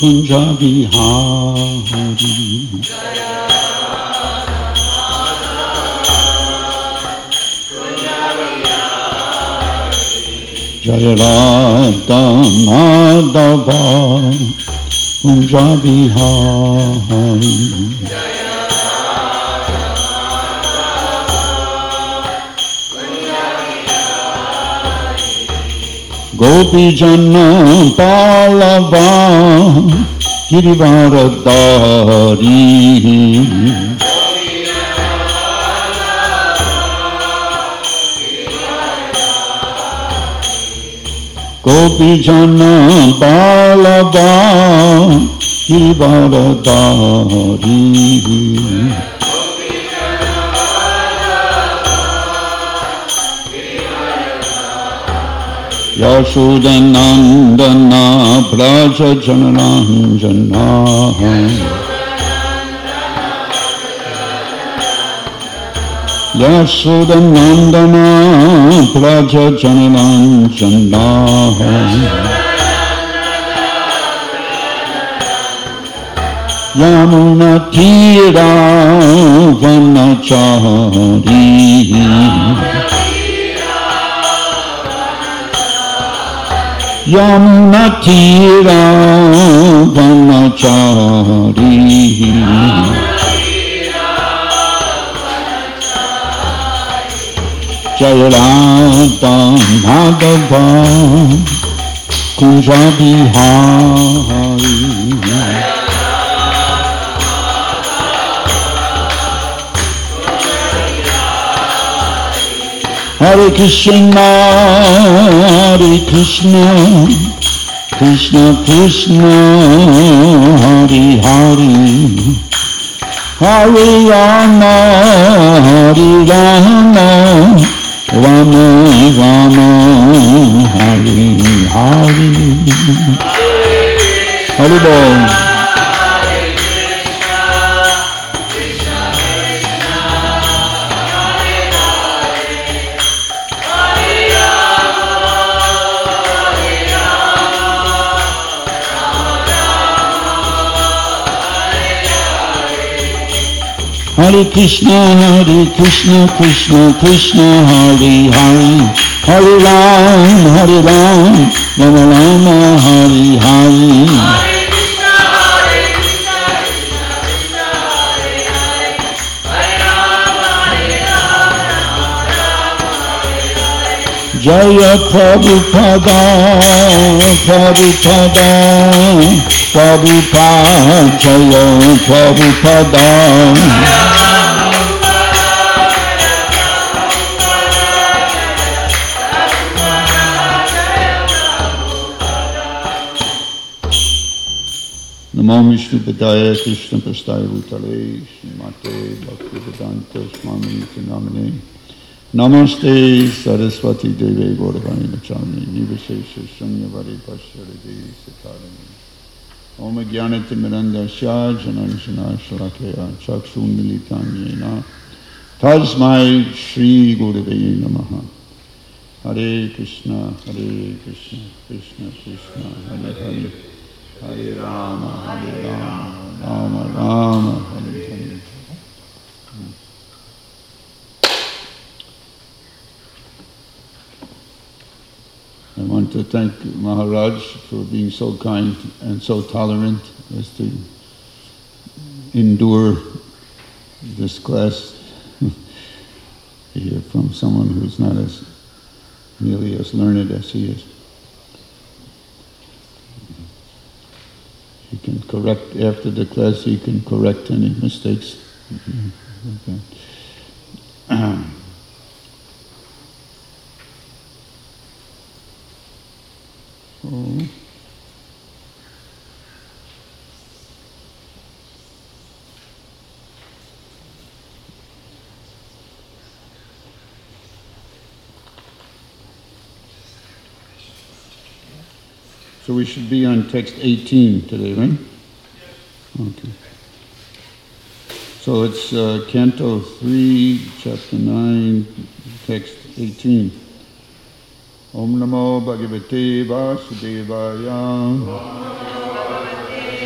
Kunja Bihari. Jaya Radha Madhava Kunja Bihari. Gopi Jana Palava Girivaradari. Gopi Jana Palava Girivaradari. Yashodanandana Braja Janaranjana. Yashodanandana Braja Janaranjana. Yamuna Tira Vanachari. Yamuna Tira Vanachari. Jaya Radha Madhava Kunja Bihari. Hare Krishna, Hare Krishna, Krishna Krishna, Hare Hare, Hare Rama, Hare Rama, Rama Rama, Hare Hare. Hare Bol. Hare Krishna, Krishna Krishna, Hare Hare, Hare Ram, Rama Rama, Hare Hare. Jaya Prabhupada, Prabhupada, Prabhupada, Jaya Prabhupada. Namo Vishnu Padaya Krishna Prasthaya Bhutale Srimate Bhaktivedanta Swami Namane. Namaste Saraswati Deve Gauravani Nachami Nivashesha Shanyavari Pasharade Sakarani. Om Jnanati Mirandasya Jananjana Shalakaya Chakshun Militanyena Tasmai Shri Gurave Namaha. Hare Krishna, Krishna Krishna, Hare Hare, Hare Rama, Rama Rama, Hare Hare. I want to thank Maharaj for being so kind and so tolerant as to endure this class here from someone who's not as nearly as learned as he is. He can correct, after the class, he can correct any mistakes. Okay. So we should be on text 18 today, right? Okay. So it's Canto 3, Chapter 9, text 18. Om Namo Bhagavate Vasudevaya.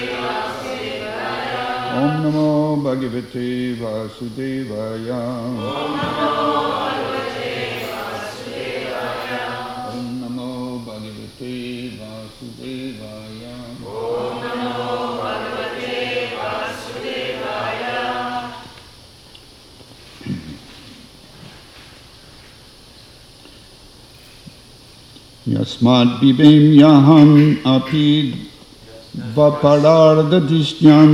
Om Namo Bhagavate Vasudevaya. Om Namo Bhagavate Vasudevaya. Om Namo Bhagavate Vasudevaya. Om Namo Bhagavate Vasudevaya. Yasmad bibem yaham api vaparardadishyam.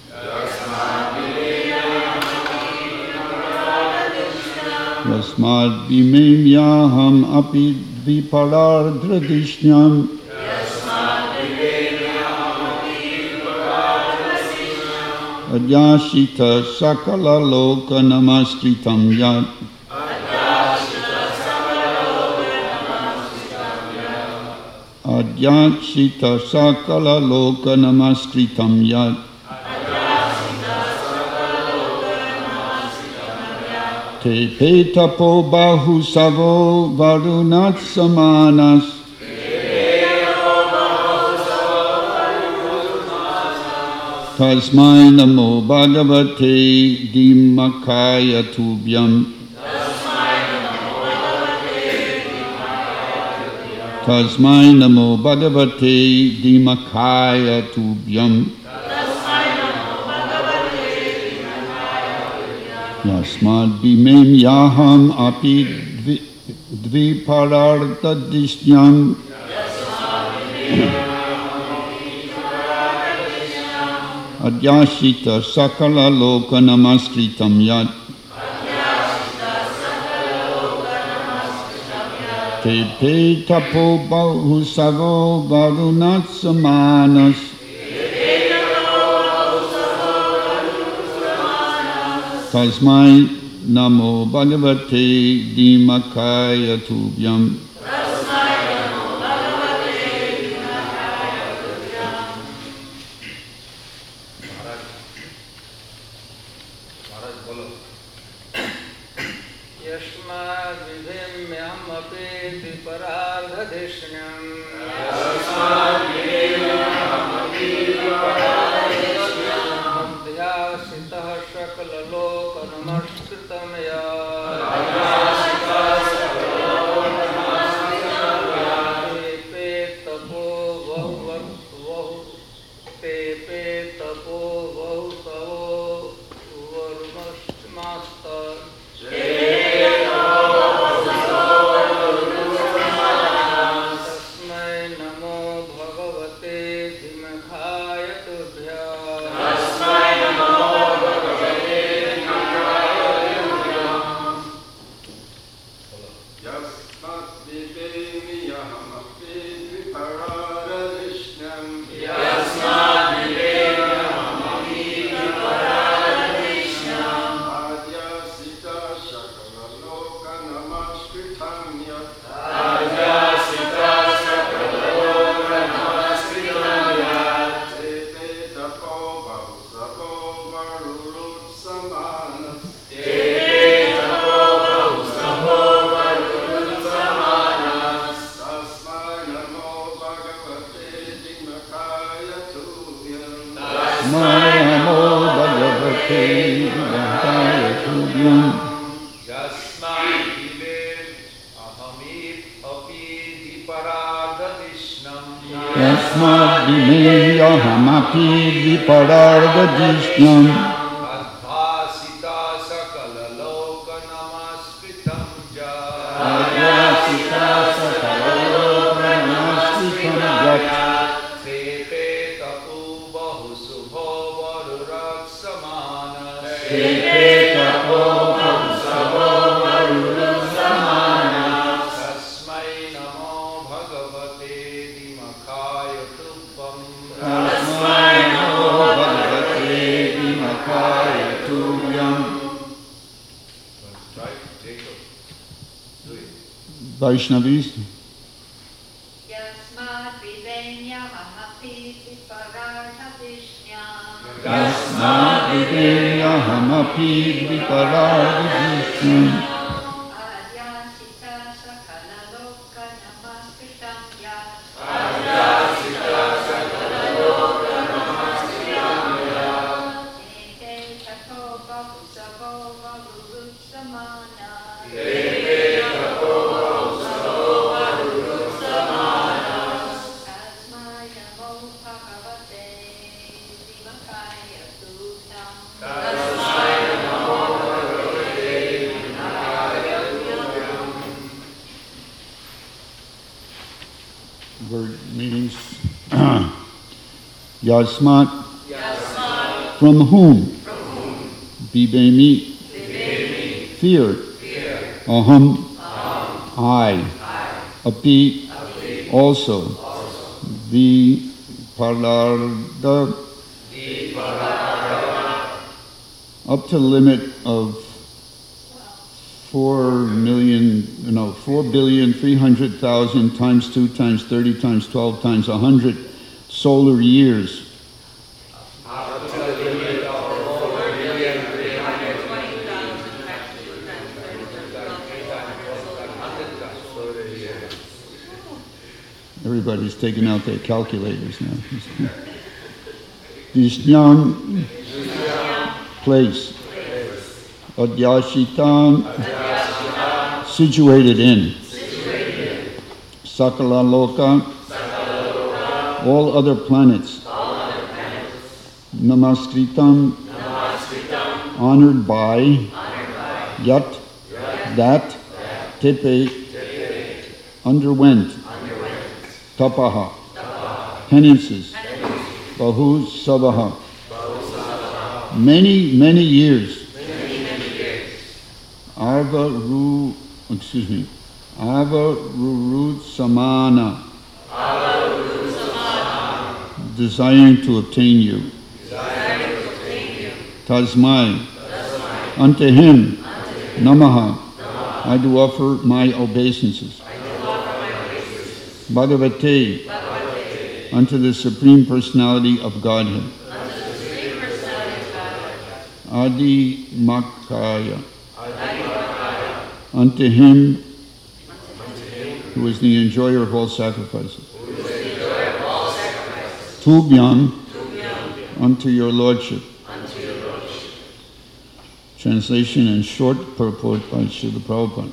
Yasmad bibem yaham api viparardadishyam. Adyashita sakala loka namaskritam yat. Adyashita sakala loka namaskritam yat. Te petapo bahu savo varunat samanas. Tasmai namo bhagavate dimakaya tubhyam. Tasmai namo bhagavate dimakaya tubhyam. Yasmad bimem yaham api dviparardadishyam. Adyashita sakala loka namaskritam yat. Te petapo bahu savo varunat samanas. Tasmai namo bhagavate dimakaya tubhyam. Yahamapi viparardadishyam. Adhyasita sakala loka namaskritam jat. Adhyasita sakala loka namaskritam jat. Te petapo bahu subho varurat samanas. Te petapo bahu subho varurat samanas. Tasmai namo bhagavate dimakaya tubhyam. Tasmai namo bhagavate dimakaya tubhyam. Vaishnavis. Yasmad videnyahamapi viparardadishyam. Yasmad videnyahamapi viparardadishyam. Adyasita sakala loka namaskritam yat. Adyasita sakala loka namaskritam yat. Yasmat, from whom? Bibemi, fear. Aham, I. Api, also. Viparada, up to the limit of 4,300,000 times 2 times 30 times 12 times 100 solar years. Everybody's taking out their calculators now. Dishnam, place. Adyashitam, situated in. Sakala Loka, all other planets. Namaskritam, honored by. Yat, that. Tepe, underwent. Tapaha, penances. Bahu Sabaha, many years. Avarurut Samana, desiring to obtain you. Tasmai, unto him, Namaha, I do offer my obeisances. Bhagavate, unto the Supreme Personality of Godhead. Adi Makaya, unto him who is the enjoyer of all sacrifices. Tubhyam, unto your Lordship. Translation and short purport by Srila Prabhupada.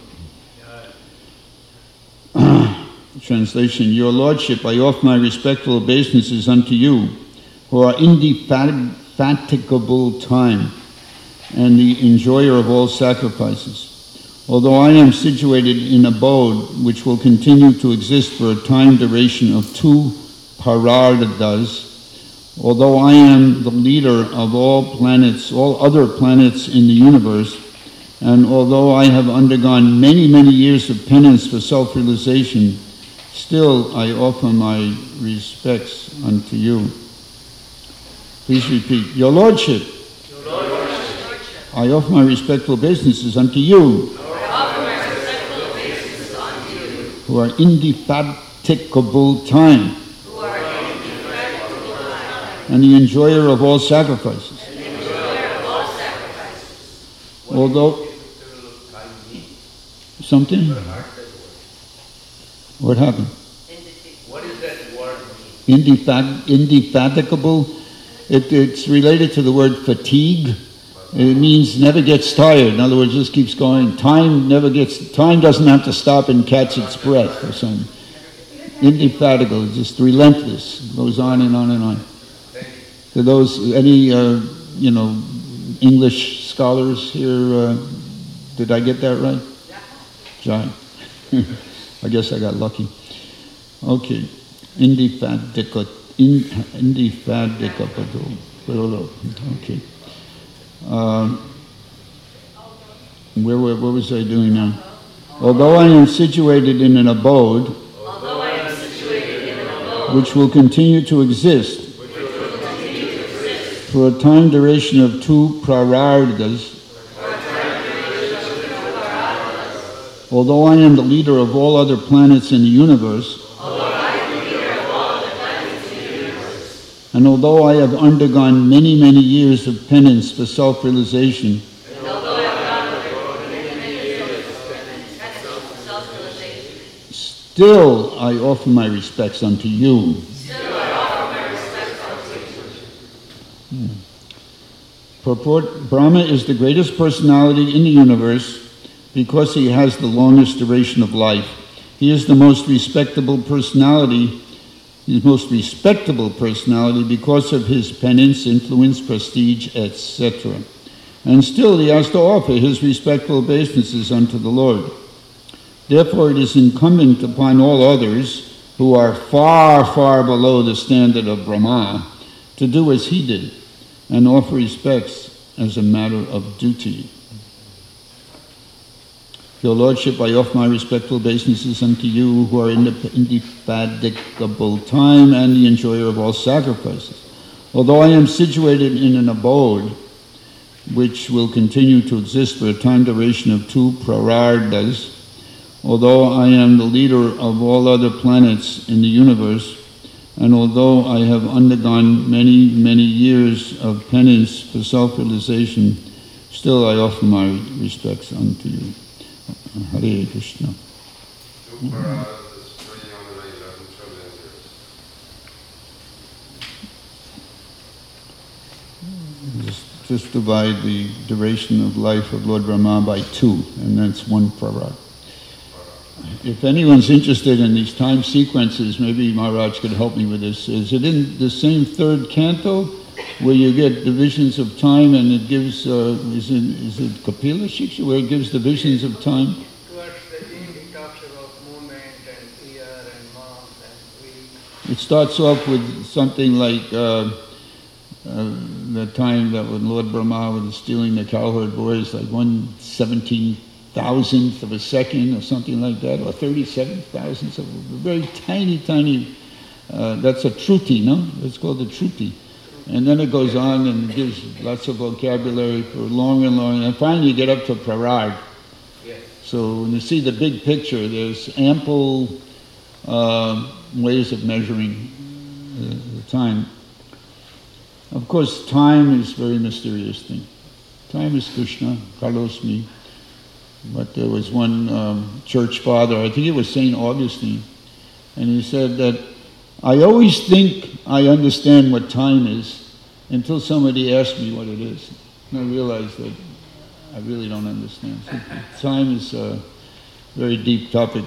Translation, Your Lordship, I offer my respectful obeisances unto you, who are indefatigable time and the enjoyer of all sacrifices. Although I am situated in abode which will continue to exist for a time duration of 2 parardas, although I am the leader of all planets, all other planets in the universe, and although I have undergone many years of penance for self-realization, still I offer my respects unto you. Please repeat. Your Lordship, I offer my respectful obeisances unto you, who are indefatigable time, and the enjoyer of all sacrifices. Although something? What happened? What does that word mean? Indefatigable. It's related to the word fatigue. It means never gets tired. In other words, just keeps going. Time doesn't have to stop and catch its breath or something. Indefatigable, just relentless. Goes on and on and on. To those, any English scholars here, did I get that right? John. I guess I got lucky. Okay. Indefatigable. Okay. Where was I doing now? Although I am situated in an abode which will continue to exist for a time duration of 2 prarardas, although I am the leader of all other planets in the universe, and although I have undergone many years of penance for self-realization, still I offer my respects unto you. Purport, Brahma is the greatest personality in the universe because he has the longest duration of life. He is the most respectable personality, because of his penance, influence, prestige, etc. And still he has to offer his respectful obeisances unto the Lord. Therefore it is incumbent upon all others who are far below the standard of Brahma to do as he did and offer respects as a matter of duty. Your Lordship, I offer my respectful obeisances unto you who are indefatigable time and the enjoyer of all sacrifices. Although I am situated in an abode which will continue to exist for a time duration of 2 prarardas, although I am the leader of all other planets in the universe, and although I have undergone many, many years of penance for self-realization, still I offer my respects unto you. Hare Krishna. Just divide the duration of life of Lord Brahma by 2, and that's 1 prarad. If anyone's interested in these time sequences, maybe Maharaj could help me with this. Is it in the same 3rd canto where you get divisions of time and it gives, is it Kapila Shiksha where it gives divisions of time? Towards the end, it talks about moment and year and month and week. It starts off with something like the time that when Lord Brahma was stealing the cowherd boys, like 1/17,000th of a second or something like that, or 37,000th of a very tiny, that's a truti, no? It's called a truti. And then it goes on and it gives lots of vocabulary for longer and longer, and finally you get up to prarad. Yes. So when you see the big picture, there's ample ways of measuring the time. Of course, time is a very mysterious thing. Time is Krishna, Kalosmi. But there was one church father, I think it was St. Augustine, and he said that I always think I understand what time is until somebody asks me what it is. And I realize that I really don't understand. So time is a very deep topic.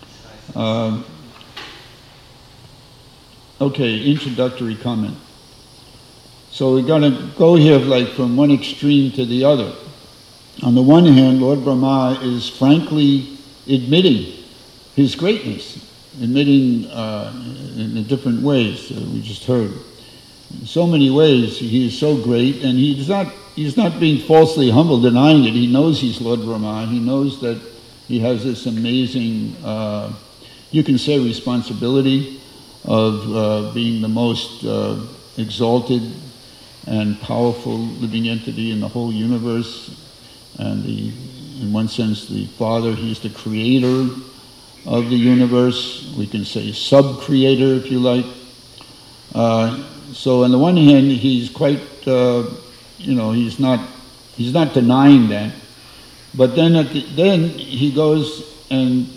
Okay, introductory comment. So we're going to go here like from one extreme to the other. On the one hand, Lord Brahma is frankly admitting his greatness, admitting in the different ways we just heard. In so many ways, he is so great, and he's not being falsely humble, denying it. He knows he's Lord Brahma. He knows that he has this amazing, you can say, responsibility of being the most exalted and powerful living entity in the whole universe. And in one sense, the Father, he's the creator of the universe. We can say sub-creator, if you like. So on the one hand, he's quite, he's not denying that. But then then he goes and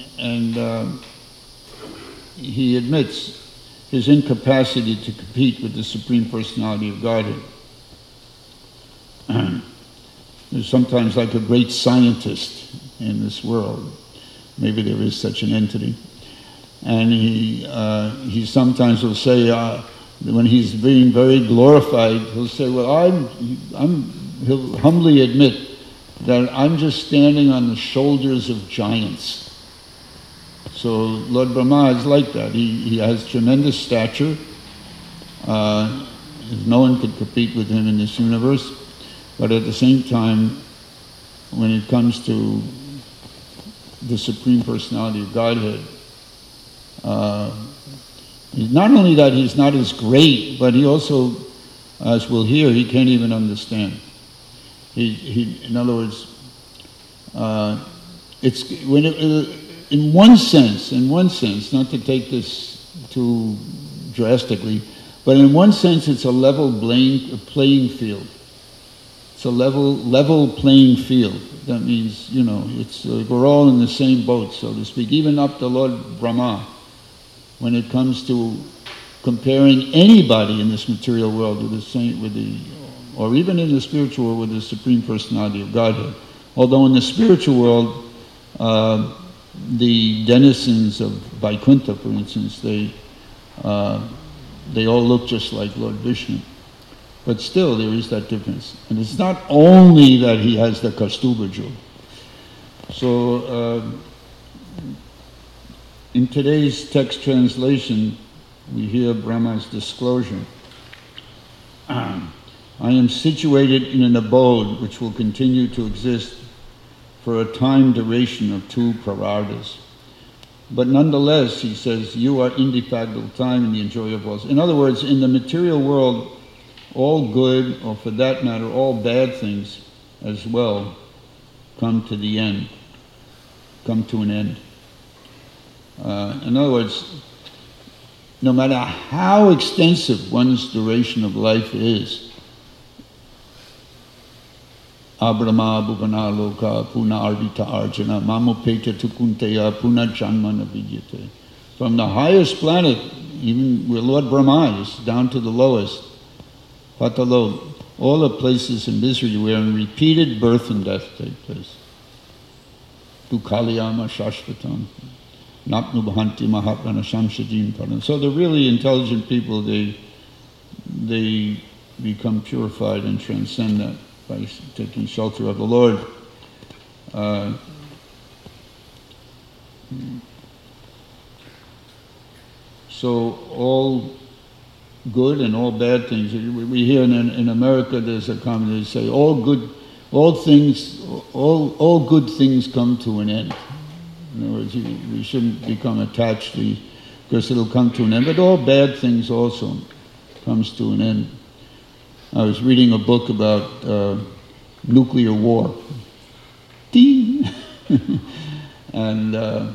he admits his incapacity to compete with the Supreme Personality of Godhead. There's sometimes like a great scientist in this world. Maybe there is such an entity. And he sometimes will say, when he's being very glorified, he'll say, well, he'll humbly admit that I'm just standing on the shoulders of giants. So Lord Brahma is like that. He has tremendous stature. No one could compete with him in this universe. But at the same time, when it comes to the Supreme Personality of Godhead, not only that he's not as great, but he also, as we'll hear, he can't even understand. In other words, in one sense, not to take this too drastically, but in one sense it's a level playing field. It's a level playing field. That means, it's we're all in the same boat, so to speak. Even up to Lord Brahma, when it comes to comparing anybody in this material world or even in the spiritual world with the Supreme Personality of Godhead. Although in the spiritual world, the denizens of Vaikuntha, for instance, they all look just like Lord Vishnu. But still, there is that difference. And it's not only that he has the Kaustubha jewel. So, in today's text translation, we hear Brahma's disclosure. I am situated in an abode which will continue to exist for a time duration of 2 prararthas. But nonetheless, he says, you are indefatigable time and the enjoyer of all. In other words, in the material world, all good, or for that matter, all bad things as well, come to the end, come to an end. In other words, no matter how extensive one's duration of life is, Abrahma bhuvana loka puna arvita arjuna mamopeta tukunteya puna janmana vidyate. From the highest planet, even where Lord Brahma is, down to the lowest, patalo, all the places in misery wherein repeated birth and death take place. Tu kaliyama shashvatam. Napnu bhanti mahaprana shamshajim param. So the really intelligent people, they become purified and transcend that by taking shelter of the Lord. So all good and all bad things. We hear in America there's a comment, they say all good things come to an end. In other words, we shouldn't become attached to, because it'll come to an end. But all bad things also comes to an end. I was reading a book about nuclear war. Ding! And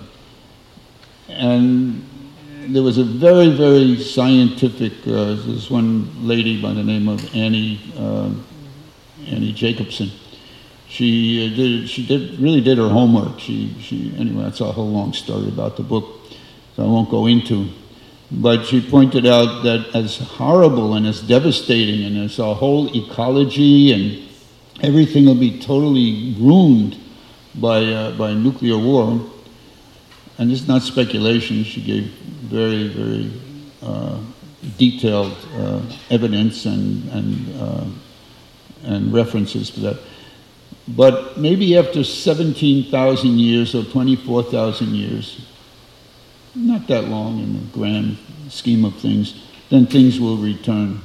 there was a very, very scientific, this one lady by the name of Annie Jacobson. She really did her homework. Anyway, that's a whole long story about the book, so I won't go into. But she pointed out that as horrible and as devastating and as our whole ecology and everything will be totally ruined by nuclear war, and this is not speculation, she gave very, very detailed evidence and references to that. But maybe after 17,000 years or 24,000 years, not that long in the grand scheme of things, then things will return.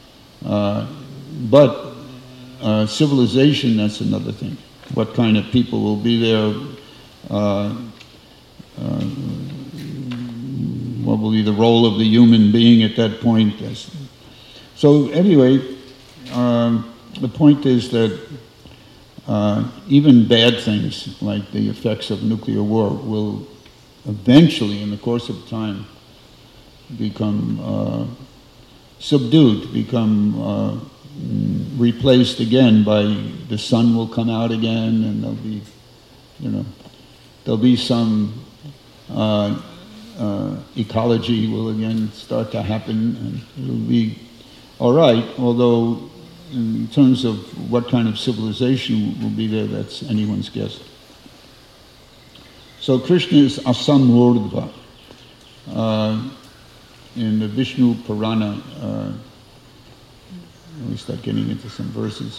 But civilization, that's another thing. What kind of people will be there? What will be the role of the human being at that point? So anyway, the point is that even bad things like the effects of nuclear war will eventually, in the course of time, become subdued, become replaced again by the sun will come out again, and there'll be some ecology will again start to happen, and it'll be all right. Although, in terms of what kind of civilization will be there, that's anyone's guess. So Krishna is Asamurdva. In the Vishnu Purana, we start getting into some verses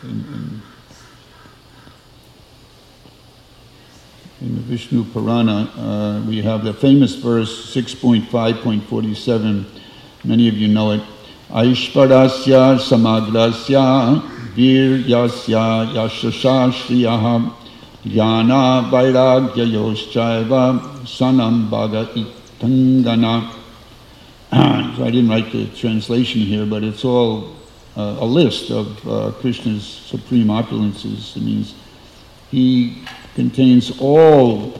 in the Vishnu Purana, we have the famous verse 6.5.47. Many of you know it. Aishvarasya samagrasya viryasya yashasha shriyaha jnana vairagya yoschaiva sanam bhaga itangana. So I didn't write the translation here, but it's all a list of Krishna's supreme opulences. It means he contains all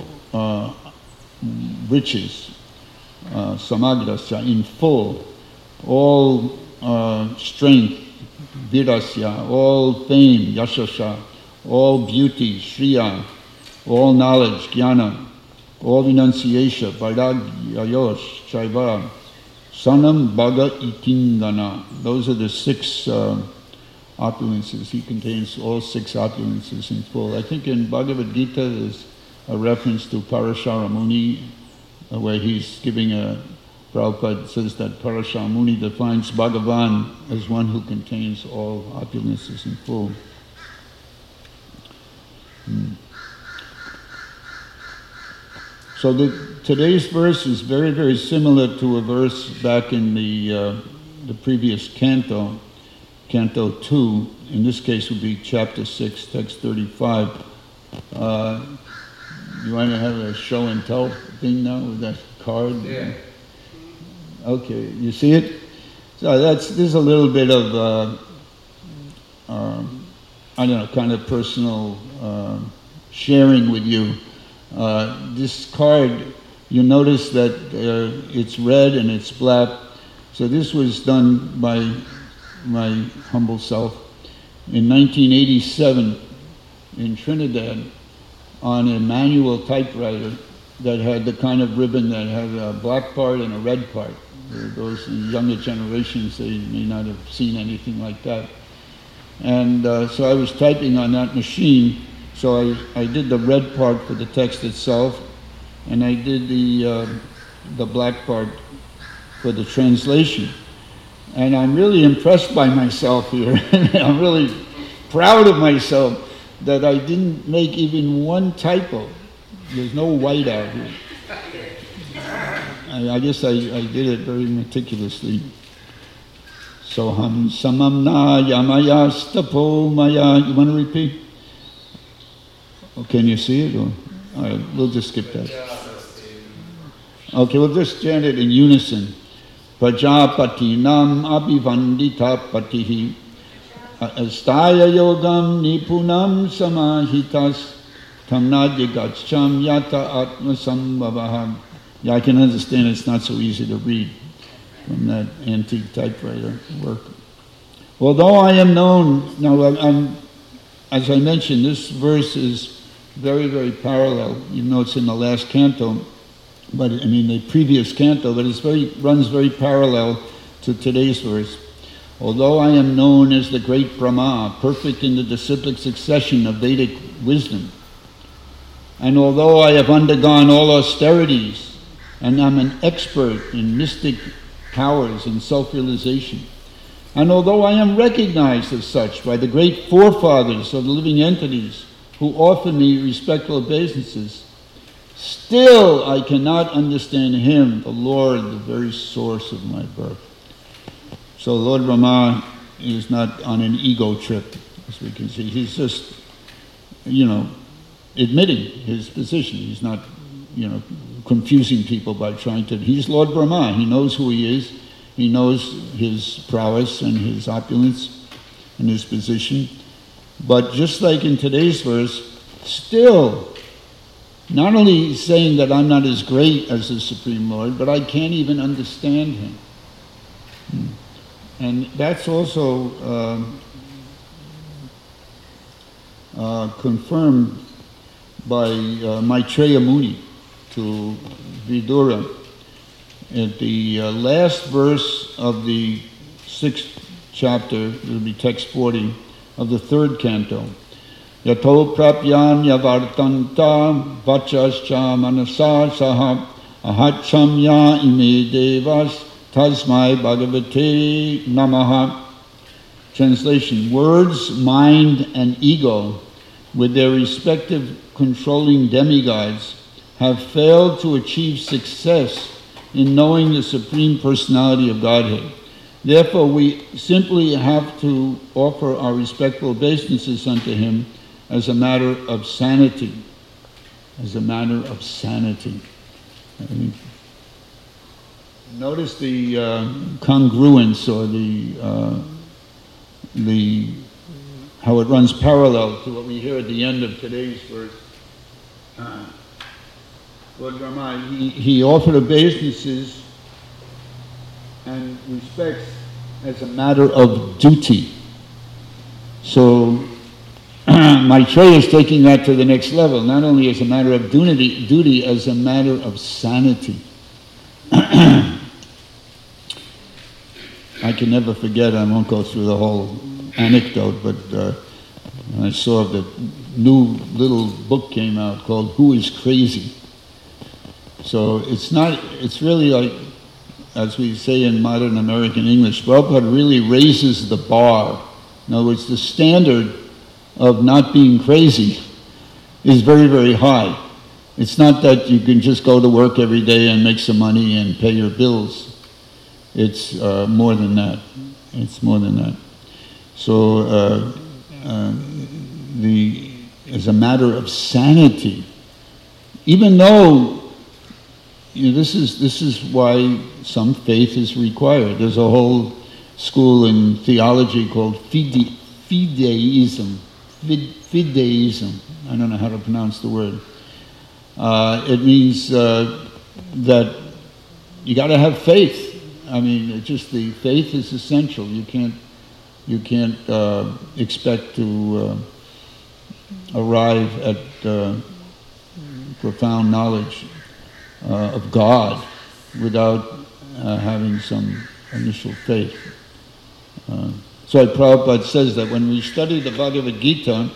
riches, samagrasya, in full, all strength, virasya, all fame, yashasha, all beauty, shriya, all knowledge, jnana, all renunciation, vairagya, yosh, chaiva, sanam bhaga itingana. Those are the 6 opulences. He contains all 6 opulences in full. I think in Bhagavad Gita there's a reference to Parashara Muni, where he's giving Prabhupada says that Parashara Muni defines Bhagavan as one who contains all opulences in full. So today's verse is very, very similar to a verse back in the previous canto. Canto 2, in this case would be Chapter 6, Text 35. You want to have a show and tell thing now with that card? Yeah. Okay, you see it? So there's a little bit of, I don't know, kind of personal sharing with you. This card, you notice that it's red and it's black. So this was done by my humble self in 1987 in Trinidad on a manual typewriter that had the kind of ribbon that had a black part and a red part. Those younger generations, they may not have seen anything like that. And so I was typing on that machine. So I did the red part for the text itself, and I did the black part for the translation. And I'm really impressed by myself here. I'm really proud of myself that I didn't make even one typo. There's no white out here. I guess I did it very meticulously. Soham samamna yamaya stapo maya. You want to repeat? Oh, can you see it? Or, all right, we'll just skip that. Okay, we'll just chant it in unison. Prajapatinam abhivandita patihi astaya yogam nipunam samahitas tamnadyagacham yata atmasambhavaham. Yeah, I can understand it's not so easy to read from that antique typewriter work. Although I am known, now as I mentioned, this verse is very, very parallel, even though it's in the last canto, but I mean the previous canto, but it runs very parallel to today's verse. Although I am known as the great Brahma, perfect in the disciplic succession of Vedic wisdom, and although I have undergone all austerities, and I'm an expert in mystic powers and self-realization, and although I am recognized as such by the great forefathers of the living entities who offer me respectful obeisances, still I cannot understand Him, the Lord, the very source of my birth. So Lord Brahma is not on an ego trip, as we can see. He's just, admitting his position. He's not, confusing people by trying to... He's Lord Brahma. He knows who he is. He knows his prowess and his opulence and his position. But just like in today's verse, still, not only saying that I'm not as great as the Supreme Lord, but I can't even understand Him. And that's also confirmed by Maitreya Muni to Vidura at the last verse of the 6th chapter, it will be text 40, of the 3rd canto. Yato prapyan yavartanta vachascha manasa saha ahacham ya ime devas tasmai bhagavate namaha. Translation: words, mind, and ego, with their respective controlling demigods, have failed to achieve success in knowing the Supreme Personality of Godhead. Therefore, we simply have to offer our respectful obeisances unto Him as a matter of sanity. As a matter of sanity. Notice the congruence, or the how it runs parallel to what we hear at the end of today's verse. Lord Brahma, he offered obeisances and respects as a matter of duty. So Maitreya is taking that to the next level, not only as a matter of duty, as a matter of sanity. I can never forget, I won't go through the whole anecdote, but I saw the new little book came out called Who is Crazy? So it's really like, as we say in modern American English, Prabhupada really raises the bar. In other words, the standard of not being crazy is very, very high. It's not that you can just go to work every day and make some money and pay your bills. It's more than that. It's more than that. So as a matter of sanity, even though this is why some faith is required. There's a whole school in theology called fideism. Fideism. I don't know how to pronounce the word. It means that you got to have faith. I mean, the faith is essential. You can't expect to arrive at profound knowledge of God without having some initial faith. So Prabhupada says that when we study the Bhagavad Gita,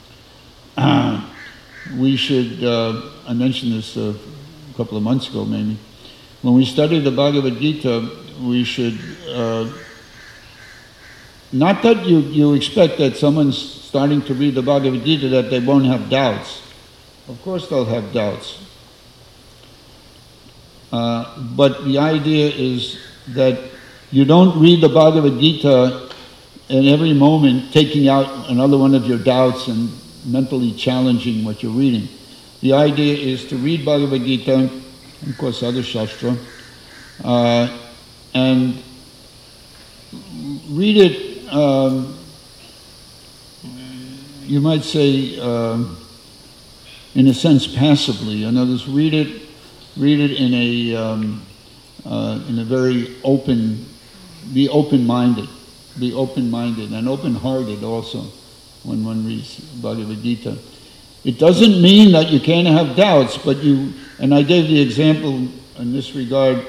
we should, I mentioned this a couple of months ago maybe, when we study the Bhagavad Gita, we should, not that you expect that someone's starting to read the Bhagavad Gita that they won't have doubts. Of course they'll have doubts. But the idea is that you don't read the Bhagavad Gita in every moment taking out another one of your doubts and mentally challenging what you're reading. The idea is to read Bhagavad Gita, and of course other Shastra, and read it, you might say, in a sense passively. In other words, read it in a very open, be open-minded and open-hearted also when one reads Bhagavad Gita. It doesn't mean that you can't have doubts, but and I gave the example in this regard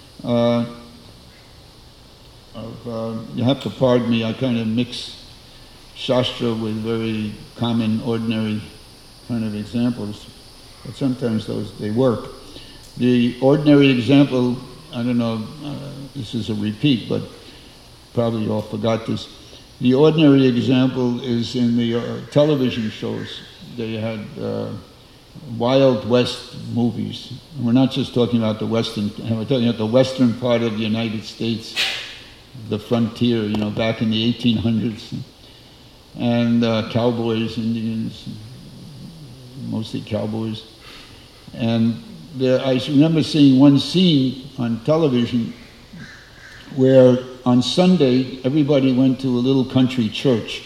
you have to pardon me, I kind of mix Shastra with very common, ordinary kind of examples, but sometimes they work. The ordinary example, I don't know, this is a repeat, but probably you all forgot this. The ordinary example is in the television shows. They had Wild West movies. And we're not just talking about the Western, we're talking about the western part of the United States, the frontier, back in the 1800s. And cowboys, Indians, mostly cowboys. And I remember seeing one scene on television where on Sunday everybody went to a little country church.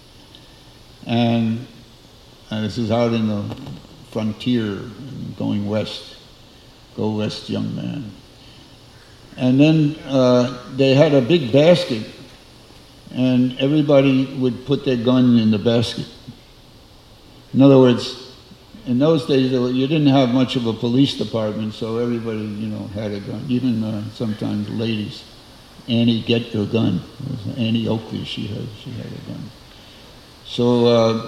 And this is out in the frontier, going west. Go west, young man. And then they had a big basket, and everybody would put their gun in the basket. In other words, in those days, you didn't have much of a police department, so everybody, had a gun. Even sometimes ladies. Annie, get your gun. It was Annie Oakley, she had a gun. So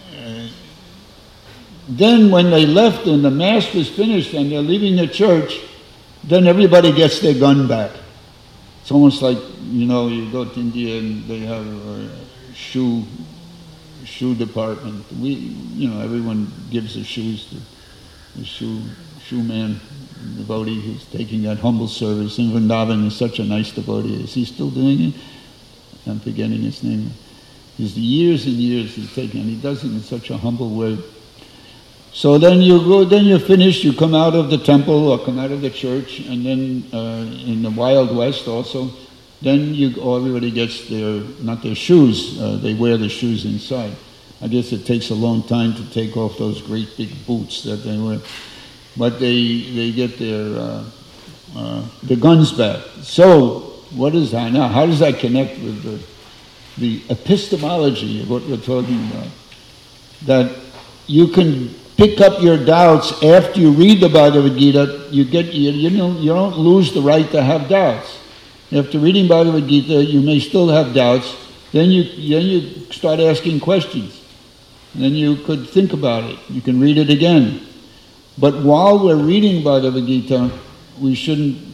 then when they left and the mass was finished and they're leaving the church, then everybody gets their gun back. It's almost like, you go to India and they have a shoe department. Everyone gives their shoes to the shoe man, devotee who's taking that humble service. In Vrindavan is such a nice devotee. Is he still doing it? I'm forgetting his name. He's years and years he's taking, and he does it in such a humble way. So then you're finished, you come out of the temple or come out of the church, and then in the Wild West also, then everybody gets not their shoes, they wear the shoes inside. I guess it takes a long time to take off those great big boots that they wear. But they get their guns back. So what is that now? How does that connect with the epistemology of what we're talking about? That you can pick up your doubts after you read the Bhagavad Gita. You don't lose the right to have doubts. After reading Bhagavad Gita, you may still have doubts. Then you start asking questions. Then you could think about it. You can read it again. But while we're reading Bhagavad Gita, we shouldn't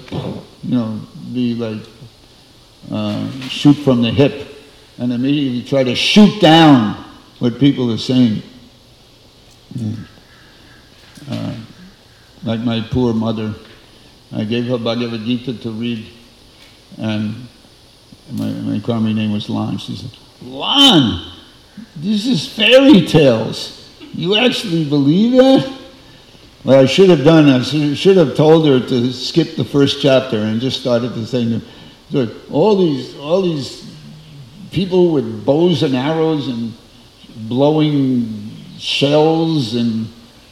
be like shoot from the hip and immediately try to shoot down what people are saying. Like my poor mother, I gave her Bhagavad Gita to read, and my Karmi name was Lon. She said, Lon, this is fairy tales. You actually believe that? Well, I should have told her to skip the first chapter and just started to say, so all these people with bows and arrows and blowing shells and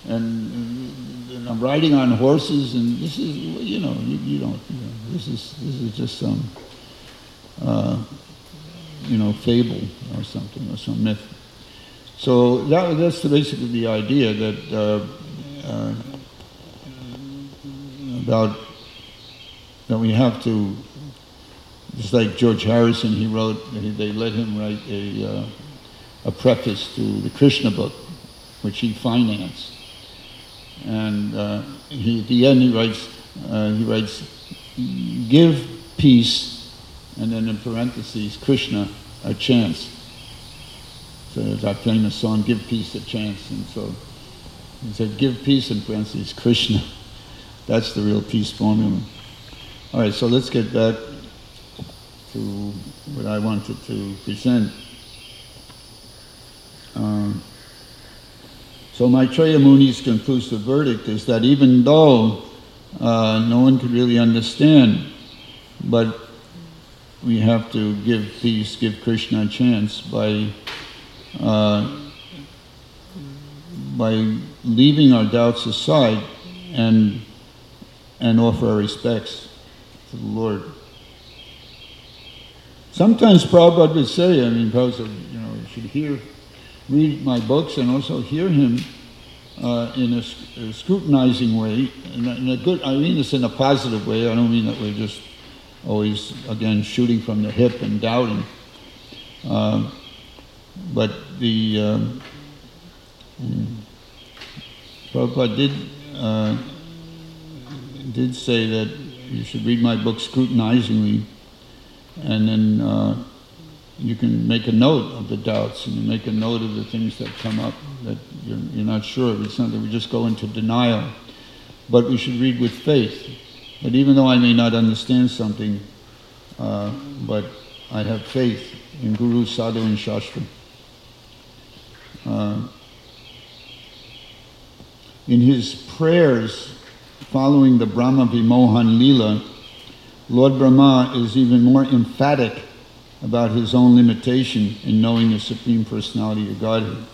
riding on horses, and this is, you don't, this is just some, fable or something, or some myth. So that's basically the idea that that we have to, just like George Harrison, they let him write a preface to the Krishna book, which he financed. And at the end he writes, give peace, and then in parentheses, Krishna, a chance. So there's our famous song, Give Peace a Chance. And so he said, give peace in parentheses, Krishna. That's the real peace formula. All right, so let's get back to what I wanted to present. So Maitreya Muni's conclusive verdict is that even though no one could really understand, but we have to give peace, give Krishna a chance by leaving our doubts aside and offer our respects to the Lord. Sometimes Prabhupada would say, Prabhupada said, you should read my books and also hear him in a scrutinizing way, in a good, I mean this in a positive way. I don't mean that we're just always, again, shooting from the hip and doubting. But Prabhupada did say that you should read my book scrutinizingly, and then you can make a note of the doubts, and you make a note of the things that come up that you're not sure of. It's not that we just go into denial, but we should read with faith. But even though I may not understand something, but I have faith in Guru, Sadhu, and Shastra. In his prayers following the Brahma Vimohan Leela, Lord Brahma is even more emphatic about his own limitation in knowing the Supreme Personality of Godhead.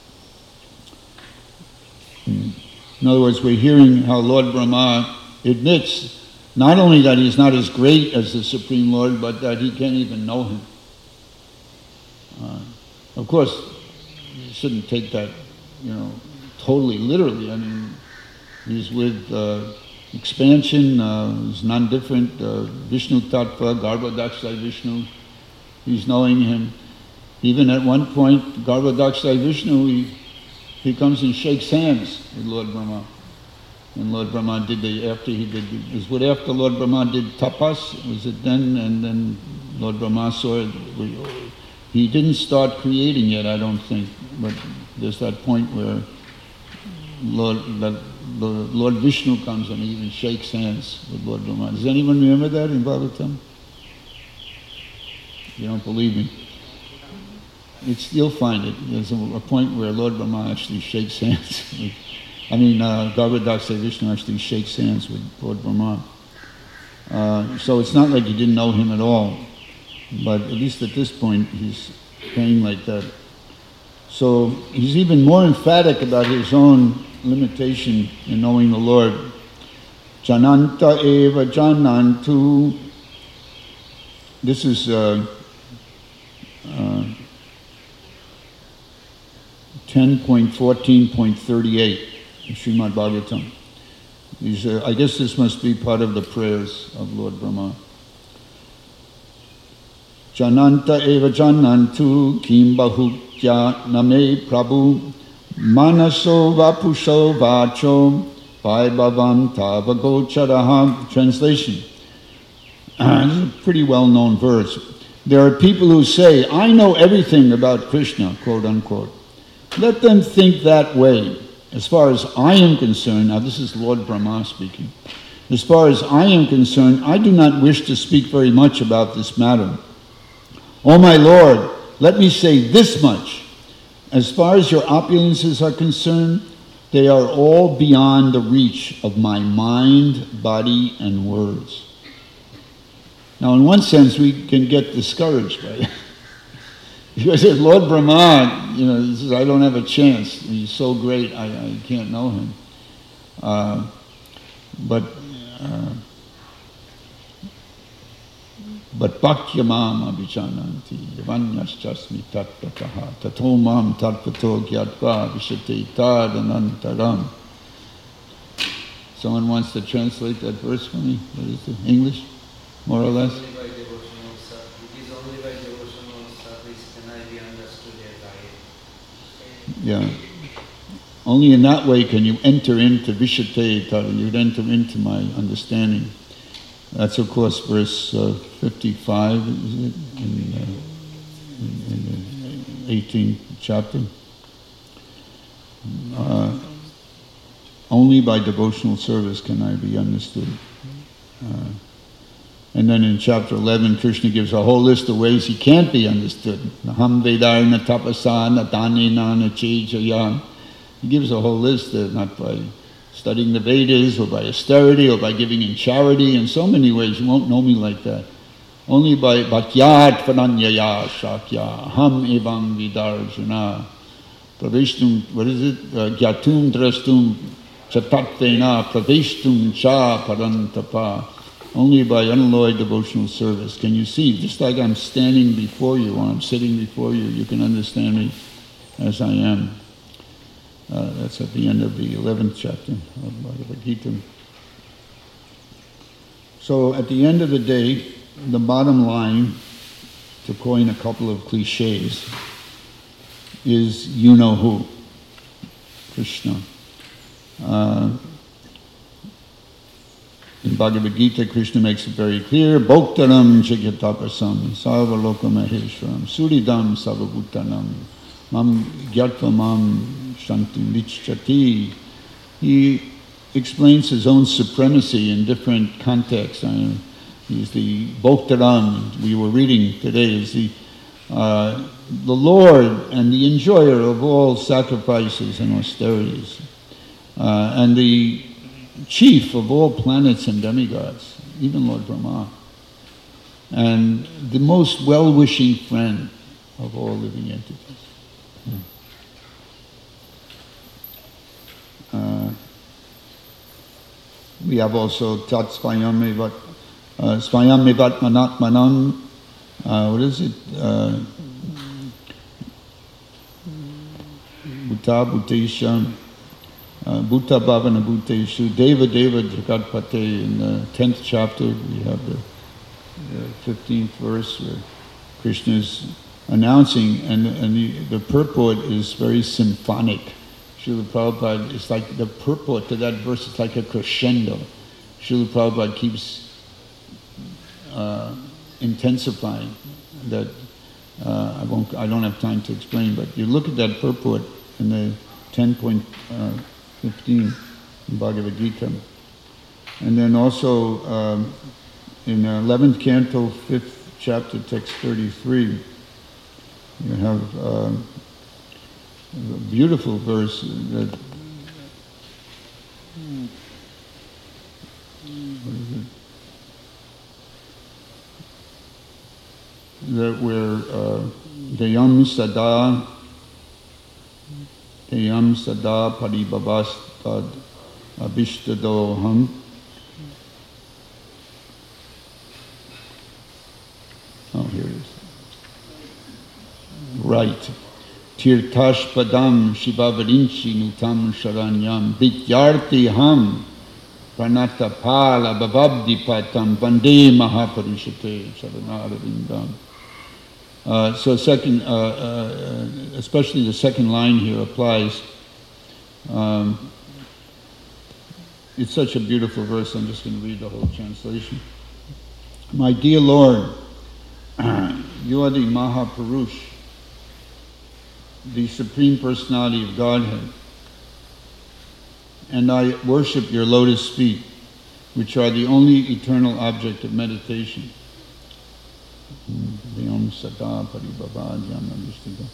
In other words, we're hearing how Lord Brahma admits not only that he's not as great as the Supreme Lord, but that he can't even know him. Of course, you shouldn't take that, totally literally. He's with expansion, he's non-different, Vishnu Tattva, Garbhodakshai Vishnu. He's knowing him. Even at one point, Garbhodakshai Vishnu, he comes and shakes hands with Lord Brahma. And Lord Brahma after Lord Brahma did tapas, was it then? And then Lord Brahma saw it. He didn't start creating yet, I don't think, but there's that point where Lord Vishnu comes and he even shakes hands with Lord Brahma. Does anyone remember that in Bhagavatam? You don't believe me? You'll find it. There's a point where Lord Brahma actually shakes hands. Garbhodakshai Vishnu actually shakes hands with Lord Brahma. So it's not like he didn't know him at all, but at least at this point he's praying like that. So he's even more emphatic about his own limitation in knowing the Lord. Jananta eva janantu. This is 10.14.38 in Srimad Bhagavatam. I guess this must be part of the prayers of Lord Brahma. Jananta eva janantu kim bahukya name prabhu manaso vapusho vacho vaibhavam tavagocharaha. Translation. This is a pretty well-known verse. There are people who say, I know everything about Krishna, quote unquote. Let them think that way. As far as I am concerned, now this is Lord Brahma speaking, as far as I am concerned, I do not wish to speak very much about this matter. O my Lord, let me say this much. As far as your opulences are concerned, they are all beyond the reach of my mind, body, and words. Now, in one sense, we can get discouraged by it. Because if Lord Brahma, he says, I don't have a chance. He's so great, I can't know him. But bhakyamam abhichananti yavanyaschasmi tatpataha tato mam tatpato gyatva vishate tadanantaram. Someone wants to translate that verse for me? What is it? English? More or less? It is only by devotional service can I be understood as I am. Yeah. Only in that way can you enter into Vishate Tara, you'd enter into my understanding. That's, of course, verse 55 is it? In the 18th chapter. Only by devotional service can I be understood. And then in chapter 11, Krishna gives a whole list of ways he can't be understood. Naham vedarna tapasa nadanena nachejaya. He gives a whole list, not by studying the Vedas or by austerity or by giving in charity. In so many ways, you won't know me like that. Only by bhakyat pananyaya shakya ham evam vidarjana praveshtum, what is it? Gyatum drastum chatatvena praveshtum cha parantapa. Only by unalloyed devotional service can you see, just like I'm standing before you or I'm sitting before you, you can understand me as I am. That's at the end of the 11th chapter of Bhagavad Gita. So at the end of the day, the bottom line, to coin a couple of cliches, is you know who, Krishna. In Bhagavad Gita, Krishna makes it very clear, Bhoktaram Jagatapasam, Sarvaloka Maheshwaram, Suridam Sarvabhutanam, Mam Gyatva Mam Shantim Vichchati. He explains his own supremacy in different contexts. He's the Bhoktaram, we were reading today, is the Lord and the enjoyer of all sacrifices and austerities, and the chief of all planets and demigods, even Lord Brahma, and the most well-wishing friend of all living entities. We have also Tat Svayam Mevat Manatmanam, what is it? Bhuta Bhutesha, Bhuta Bhavana Bhuteshu, Deva Deva Jagatpate. In the 10th chapter, we have the 15th verse where Krishna is announcing, and the purport is very symphonic. Srila Prabhupada, it's like the purport to that verse is like a crescendo. Srila Prabhupada keeps intensifying that. I don't have time to explain, but you look at that purport in the 10.15 in Bhagavad Gita, and then also in 11th canto, 5th chapter, text 33, you have a beautiful verse that, what is it? That where Deyam Sada Paribhavastad Abhishtadoham. Oh, here it is. Right. Tirtash Padam Shivavarinchi Nutam Sharanyam Vidyarti Ham Pranatapala Bhavabdi Patam Vande Mahaparishate Saranarvindam. So second, especially the second line here applies. It's such a beautiful verse, I'm just going to read the whole translation. My dear Lord, you are the Mahapurush, the Supreme Personality of Godhead, and I worship your lotus feet, which are the only eternal object of meditation. Vyam Sada Paribhavajam Avishtiga.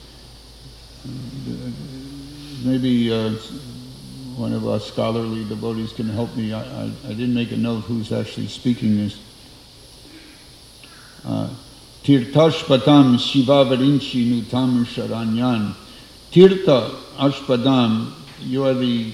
Maybe one of our scholarly devotees can help me. I didn't make a note who's actually speaking this. Tirthashpatam Shiva Varinchi Nutam Sharanyan. Tirtha Ashpadam, you are the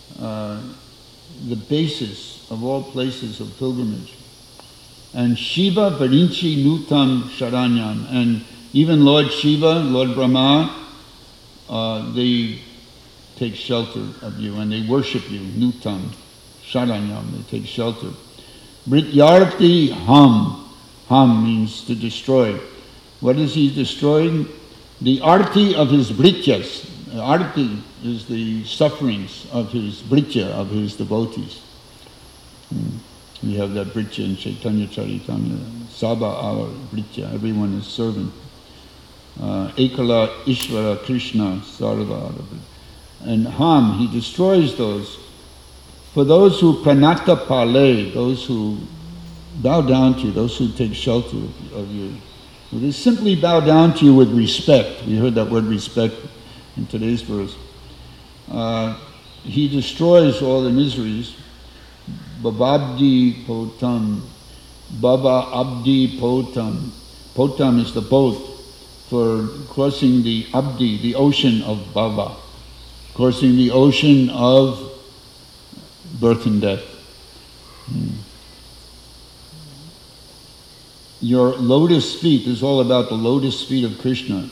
basis of all places of pilgrimage. And Shiva Varinchi Nutam Sharanyan. And even Lord Shiva, Lord Brahma, they take shelter of you and they worship you. Nutam Sharanyam, they take shelter. Brityarthi Ham. Ham means to destroy. What is he destroying? The arti of his brityas. Arti is the sufferings of his britya, of his devotees. We have that britya in Chaitanya Charitamrita. Saba our britya, everyone is servant. Ekala Ishvara Krishna Sarva. And Ham, he destroys those. For those who pranata pale, those who bow down to you, those who take shelter of you, they simply bow down to you with respect. We heard that word respect in today's verse. He destroys all the miseries. Bababdi Potam. Baba Abdi Potam. Potam is the boat for crossing the Abdi, the ocean of Baba. Crossing the ocean of birth and death. Your lotus feet is all about the lotus feet of Krishna.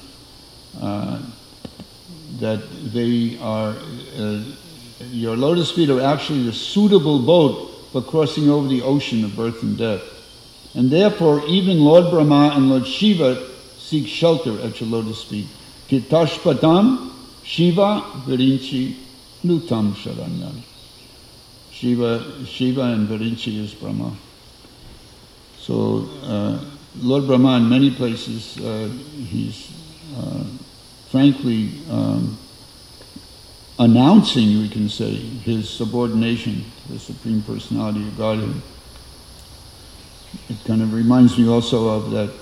That they are, your lotus feet are actually the suitable boat for crossing over the ocean of birth and death. And therefore, even Lord Brahma and Lord Shiva seek shelter at your lotus feet. Tirthashpatam Shiva Virinchi Nutam Sharanyan. Shiva and Virinchi is Brahma. So Lord Brahma in many places, he's frankly announcing, we can say, his subordination to the Supreme Personality of Godhead. It kind of reminds me also of that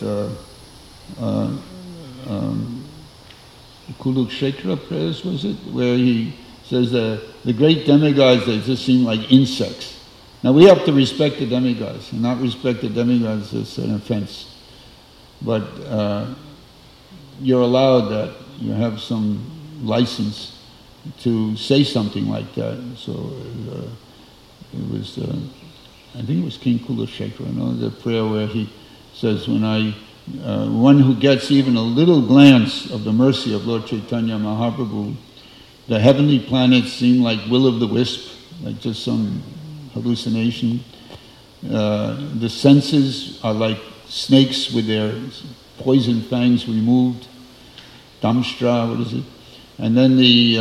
Kulukshetra prayers, was it? Where he says the great demigods, they just seem like insects. Now we have to respect the demigods, and not respect the demigods is an offense. But you're allowed that, you have some license to say something like that. So it was, I think it was King Kulukshetra, the prayer where he says, one who gets even a little glance of the mercy of Lord Chaitanya Mahaprabhu, the heavenly planets seem like will-o'-the-wisp, like just some hallucination. The senses are like snakes with their poison fangs removed. Damstra, what is it? And then the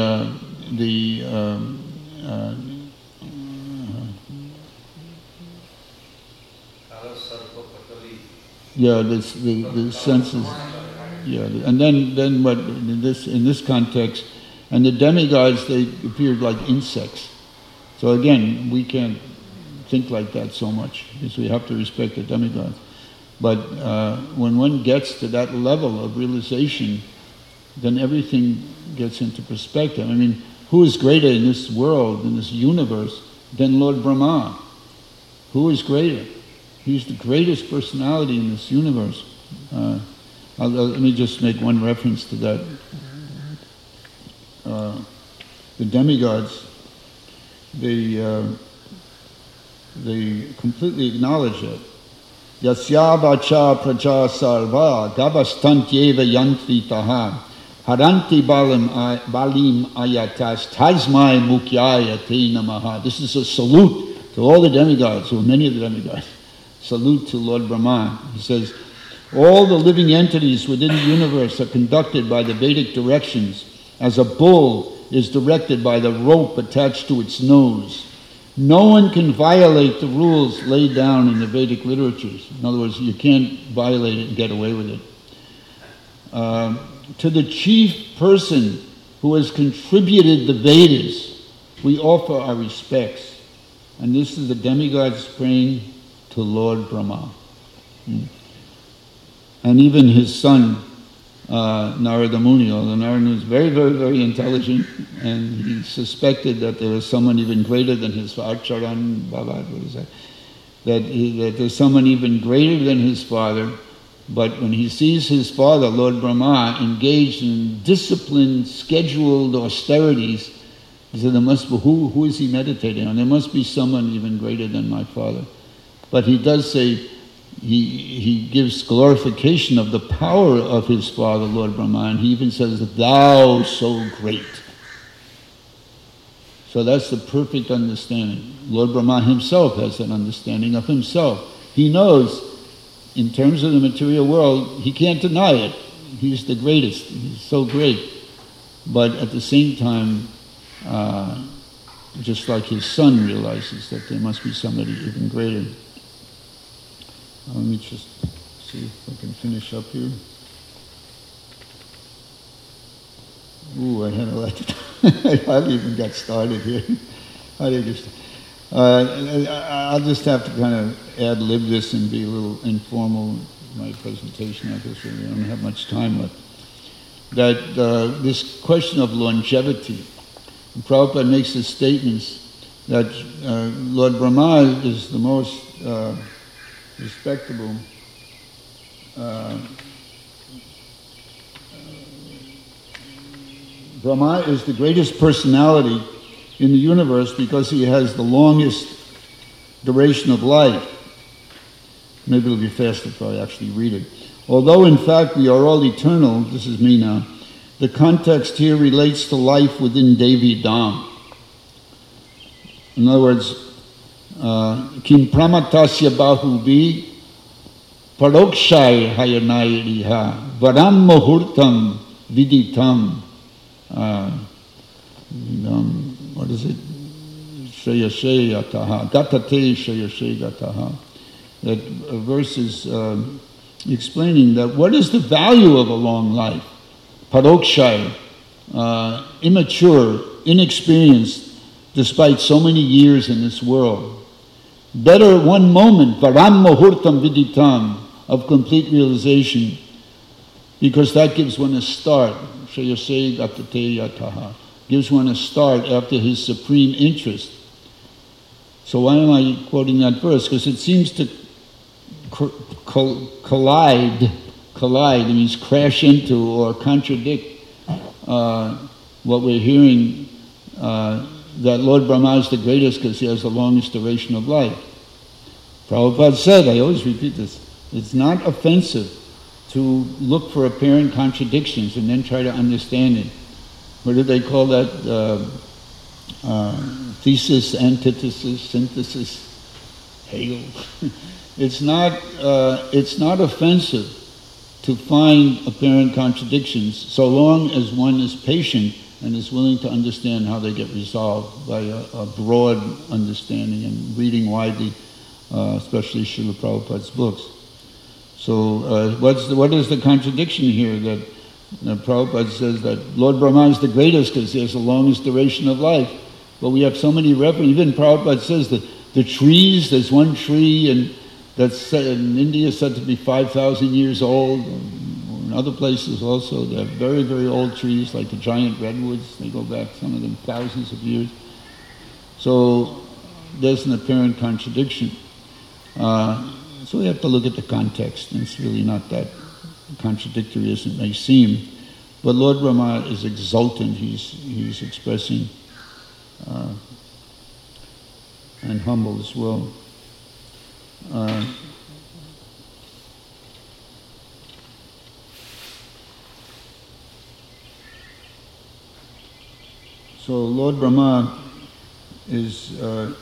senses. Yeah, and then what in this context, and the demigods, they appeared like insects. So again, we can't think like that so much because we have to respect the demigods. But when one gets to that level of realization, then everything gets into perspective. I mean, who is greater in this world, in this universe, than Lord Brahma? Who is greater? He's the greatest personality in this universe. Let me just make one reference to that. The demigods, they completely acknowledge it. Yasya vacha praja sarva gavastantyeva yantri taha haranti balim ayatas tasmai mukyaya te namaha. This is a salute to all the demigods, or many of the demigods. Salute to Lord Brahma. He says, all the living entities within the universe are conducted by the Vedic directions, as a bull is directed by the rope attached to its nose. No one can violate the rules laid down in the Vedic literatures. In other words, you can't violate it and get away with it. To the chief person who has contributed the Vedas, we offer our respects. And this is the demigods praying to Lord Brahma. And even his son, Narada Muni, although Narada Muni was very, very, very intelligent, and he suspected that there was someone even greater than his father, Charan Baba, what is that? That there's someone even greater than his father, but when he sees his father, Lord Brahma, engaged in disciplined, scheduled austerities, he said, there must be, who is he meditating on? There must be someone even greater than my father. But he does say, he gives glorification of the power of his father, Lord Brahma, and he even says, thou so great. So that's the perfect understanding. Lord Brahma himself has that understanding of himself. He knows, in terms of the material world, he can't deny it. He's the greatest. He's so great. But at the same time, just like his son realizes that there must be somebody even greater. Let me just see if I can finish up here. Ooh, I had a lot to I haven't even got started here. I'll just have to kind of ad-lib this and be a little informal in my presentation. I guess we don't have much time left. That this question of longevity, Prabhupada makes his statements that Lord Brahma is the most respectable Brahma is the greatest personality in the universe because he has the longest duration of life. Maybe it'll be faster if I actually read it. Although in fact we are all eternal, this is me now, the context here relates to life within Devi Dham. In other words, Kim pramatasya bahubi parokshai hayanayiriha varam muhurtam viditam. What is it? Shayashayataha, gatate shayashayataha. That verse is explaining that what is the value of a long life? Parokshay, immature, inexperienced, despite so many years in this world. Better one moment, varam muhurtam viditam, of complete realization, because that gives one a start. Shayasay gatate yataha. Gives one a start after his supreme interest. So why am I quoting that verse? Because it seems to collide, it means crash into or contradict what we're hearing, that Lord Brahma is the greatest because he has the longest duration of life. Prabhupada said, I always repeat this, it's not offensive to look for apparent contradictions and then try to understand it. What do they call that? Thesis, antithesis, synthesis, Hegel. It's not offensive to find apparent contradictions so long as one is patient and is willing to understand how they get resolved by a broad understanding and reading widely, especially Srila Prabhupada's books. So what is the contradiction here that Prabhupada says that Lord Brahma is the greatest because he has the longest duration of life? But we have so many references. Even Prabhupada says that the trees, there's one tree and that's in India said to be 5,000 years old. In other places also, they have very, very old trees like the giant redwoods. They go back, some of them, thousands of years. So there's an apparent contradiction. So we have to look at the context, and it's really not that contradictory as it may seem. But Lord Brahma is exultant. He's expressing and humble as well. So Lord Brahma is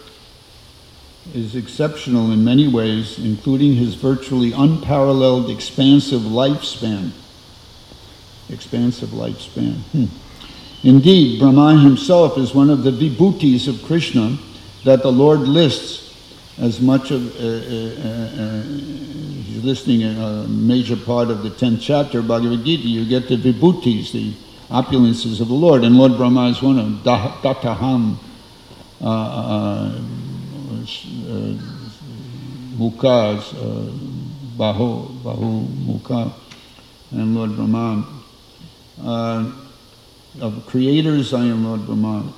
exceptional in many ways, including his virtually unparalleled expansive lifespan. Indeed, Brahma himself is one of the vibhutis of Krishna that the Lord lists as much of, he's listing a major part of the 10th chapter of Bhagavad Gita. You get the vibhutis, the opulences of the Lord, and Lord Brahma is one of them. Dataham, mukas, Bahu Mukha, and Lord Brahman. Of creators, I am Lord Brahman.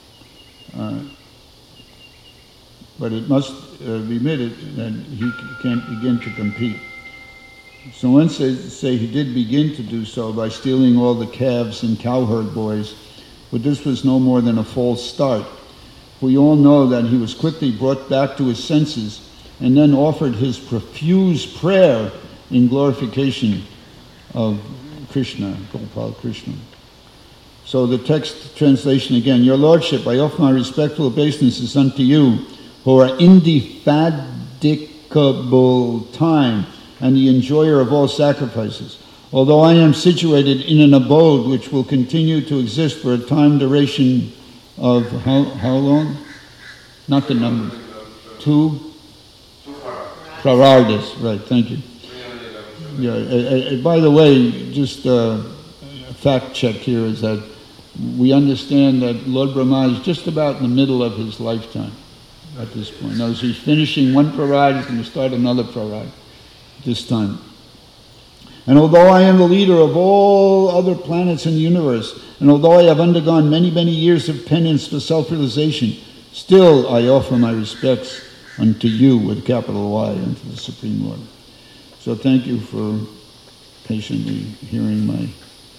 But it must be admitted that he can't begin to compete. So once they say he did begin to do so by stealing all the calves and cowherd boys, but this was no more than a false start. We all know that he was quickly brought back to his senses and then offered his profuse prayer in glorification of Krishna, Gopal Krishna. So the text translation again, Your Lordship, I offer my respectful obeisances unto you, who are indefatigable time and the enjoyer of all sacrifices. Although I am situated in an abode which will continue to exist for a time duration of how long? Not the numbers. 2 prarardas, right, thank you. Yeah, by the way, just a fact check here is that we understand that Lord Brahma is just about in the middle of his lifetime at this point. Now, as he's finishing one prarad, he's going to start another prarad this time. And although I am the leader of all other planets in the universe, and although I have undergone many, many years of penance for self-realization, still I offer my respects unto you with capital Y, unto the Supreme Lord. So thank you for patiently hearing my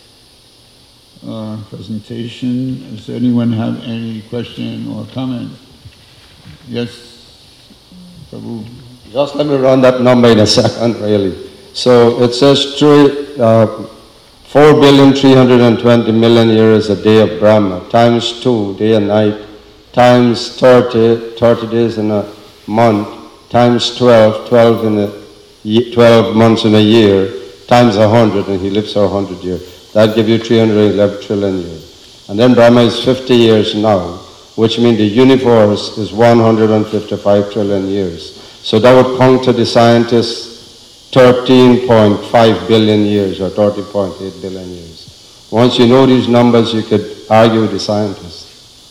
presentation. Does anyone have any question or comment? Yes, Prabhu. Just let me run that number in a second, really. So it says 4,320,000,000 years a day of Brahma, times 2, day and night, times 30 days in a month, times 12 months in a year, times 100, and he lives for 100 years. That gives you 311 trillion years. And then Brahma is 50 years now, which means the universe is 155 trillion years. So that would come to the scientists 13.5 billion years or 13.8 billion years. Once you know these numbers, you could argue with the scientists.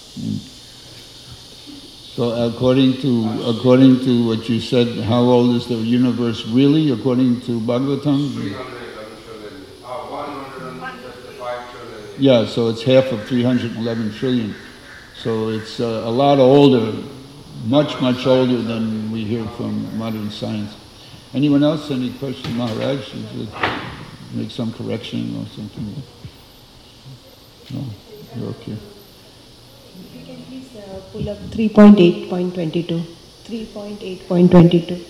So according to what you said, how old is the universe really, according to Bhagavatam? 311 trillion. 155 trillion. Yeah, so it's half of 311 trillion. So it's a lot older, much older than we hear from modern science. Anyone else? Any question, Maharaj? Should make some correction or something? No, you're okay. If you can please pull up 3.8.22. 3.8.22.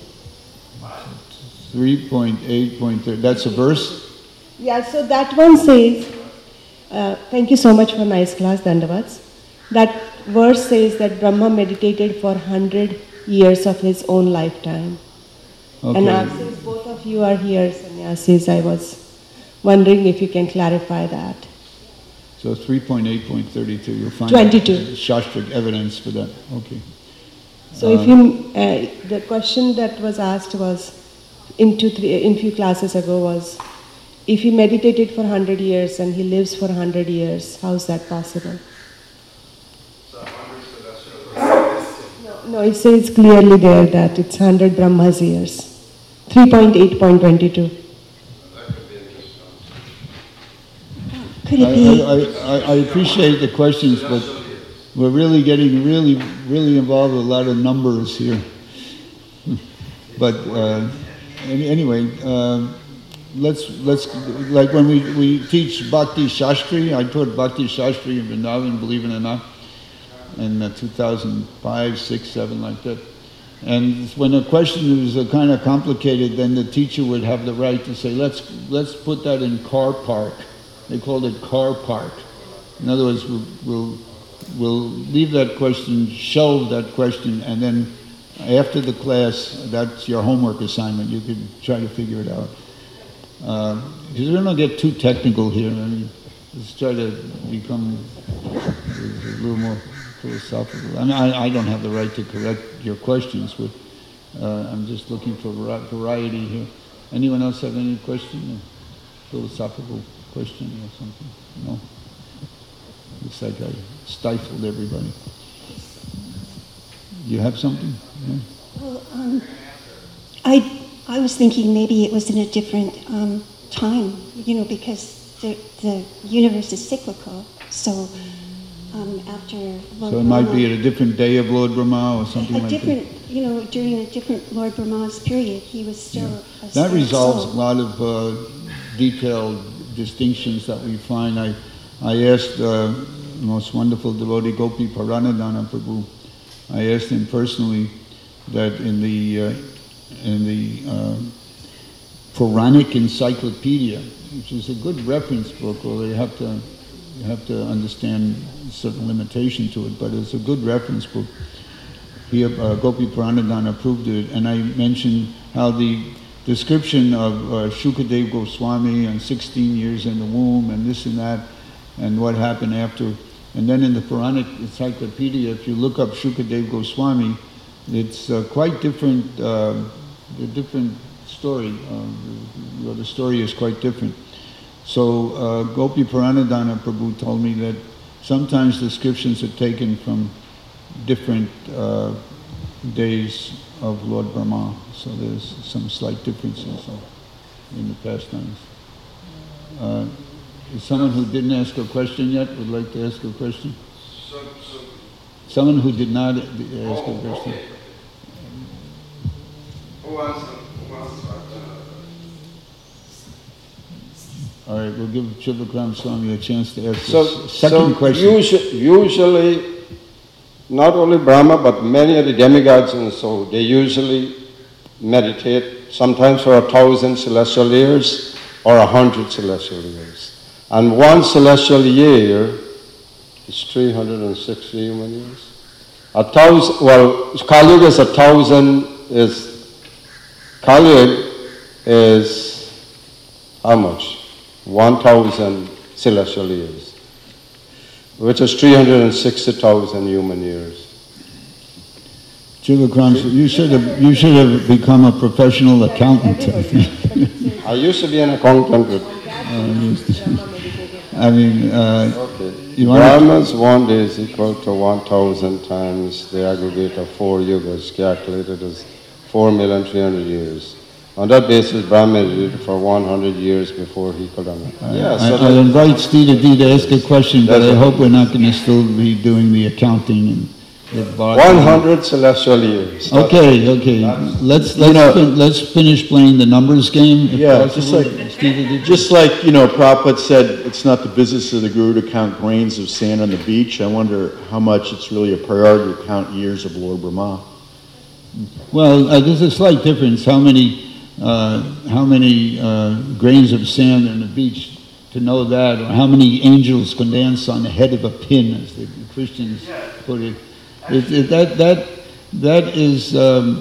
3.8.3. That's a verse? Yeah, so that one says, thank you so much for nice class, Dandavats. That verse says that Brahma meditated for 100 years of his own lifetime. Okay. And now since both of you are here, sannyasis, I was wondering if you can clarify that. So 3.8.32, you'll find 22. Shastric evidence for that. Okay. So if you, the question that was asked was, in few classes ago was, if he meditated for 100 years and he lives for 100 years, how is that possible? No, it says clearly there that it's 100 Brahma's years. 3.8.22. I appreciate the questions, but we're really getting really involved with a lot of numbers here. But anyway, let's like when we teach Bhakti Shastri. I taught Bhakti Shastri in Vrindavan, believe it or not, in 2005, 6, 7, like that. And when a question is kind of complicated, then the teacher would have the right to say, let's put that in car park. They called it car park. In other words, we'll leave that question, shelve that question, and then after the class, that's your homework assignment. You could try to figure it out. Because we don't get too technical here. I mean, let's try to become a little more philosophical. I mean, I don't have the right to correct your questions, but I'm just looking for variety here. Anyone else have any question? A philosophical question or something? No? Looks like I stifled everybody. You have something? Yeah? Well, I was thinking maybe it was in a different time, because the universe is cyclical. So after Lord So it might be Brahma- at a different day of Lord Brahma or something a like different, during a different Lord Brahma's period, he was still a that. That spirit resolves soul. a lot of detailed distinctions that we find. I asked the most wonderful devotee Gopi Paranadhana Prabhu, I asked him personally that in the Puranic Encyclopedia, which is a good reference book, although you have to understand certain limitation to it, but it's a good reference book. Gopi Paranadhana approved it, and I mentioned how the description of Shukadev Goswami and 16 years in the womb and this and that, and what happened after. And then in the Puranic Encyclopedia, if you look up Shukadev Goswami, it's quite different, a different story. The story is quite different. So Gopi Paranadhana Prabhu told me that sometimes descriptions are taken from different days of Lord Brahma. So there's some slight differences in the pastimes. Is someone who didn't ask a question yet would like to ask a question? Someone who did not ask a question. Okay. Who wants to All right, we'll give Shivakram Swami a chance to ask So, the second question. Usually, not only Brahma, but many of the demigods and so, they usually meditate sometimes for 1,000 celestial years or 100 celestial years. And one celestial year is 360 human years. 1,000, well, Kali Yuga is 1,000, Kali Yuga is how much? 1,000 celestial years, which is 360,000 human years. Shivakram, you should have become a professional accountant. I think. I used to be an accountant. I mean, Okay. you want Brahma's one day is equal to 1,000 times the aggregate of 4 yugas, calculated as 4,300,000 years. On that basis, Brahma lived for 100 years before he could I invite Steve D to ask a question, but I hope we're not going to still be doing the accounting and the bar. 100 celestial years. Okay. Let's finish playing the numbers game. If Yeah, possible. Steve D. just like, Prabhupada said, it's not the business of the Guru to count grains of sand on the beach. I wonder how much it's really a priority to count years of Lord Brahma. Well, there's a slight difference. How many grains of sand on the beach to know that, or how many angels can dance on the head of a pin, as the Christians put it. That is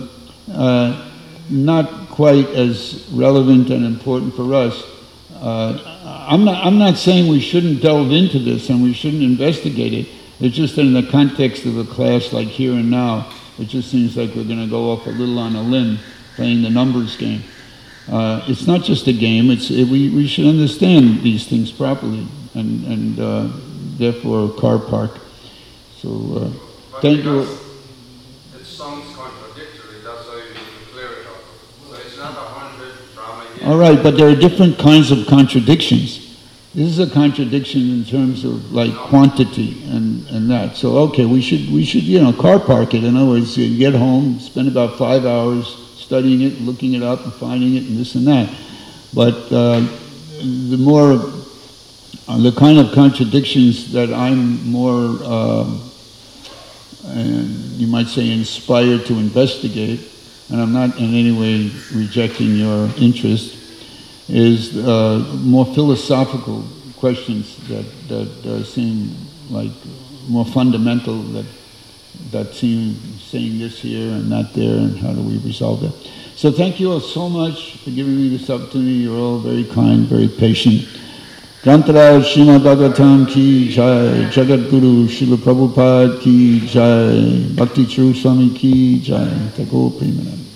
not quite as relevant and important for us. I'm not saying we shouldn't delve into this and we shouldn't investigate it. It's just in the context of a class like Here and Now, it just seems like we're going to go off a little on a limb playing the numbers game. It's not just a game. We should understand these things properly, and therefore a car park. So thank you. It sounds contradictory. That's why you need to clear it up. So it's not 100 Brahma years. All right, but there are different kinds of contradictions. This is a contradiction in terms of like quantity and that. So okay, we should car park it. In other words, you get home, spend about 5 hours studying it, looking it up, and finding it, and this and that. But the kind of contradictions that I'm more, you might say, inspired to investigate, and I'm not in any way rejecting your interest, is more philosophical questions that seem like more fundamental, that seem saying this here and that there, and how do we resolve that. So thank you all so much for giving me this opportunity. You're all very kind, very patient. Grantaraj Srimad Bhagavatam ki jai, Jagat Guru Srila Prabhupada ki jai, Bhakti Charu Swami ki jai, Thakur Premanand.